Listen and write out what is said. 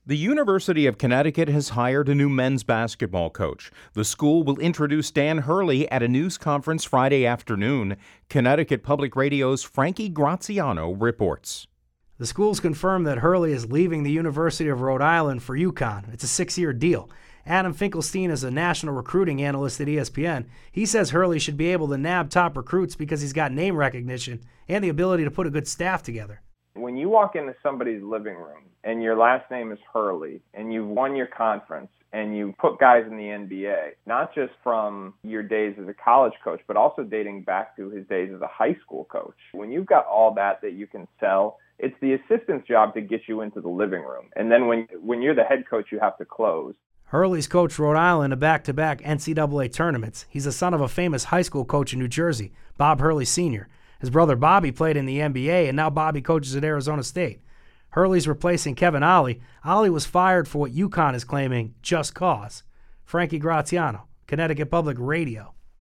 The University of Connecticut has hired a new men's basketball coach. The school will introduce Dan Hurley at a news conference Friday afternoon. Connecticut Public Radio's Frankie Graziano reports. The school's confirmed that Hurley is leaving the University of Rhode Island for UConn. It's a 6-year deal. Adam Finkelstein is a national recruiting analyst at ESPN. He says Hurley should be able to nab top recruits because he's got name recognition and the ability to put a good staff together. When you walk into somebody's living room and your last name is Hurley and you've won your conference and you put guys in the NBA, not just from your days as a college coach, but also dating back to his days as a high school coach, when you've got all that you can sell, it's the assistant's job to get you into the living room. And then when you're the head coach, you have to close. Hurley's coached Rhode Island in back-to-back NCAA tournaments. He's the son of a famous high school coach in New Jersey, Bob Hurley Sr. His brother Bobby played in the NBA, and now Bobby coaches at Arizona State. Hurley's replacing Kevin Ollie. Ollie was fired for what UConn is claiming just cause. Frankie Graziano, Connecticut Public Radio.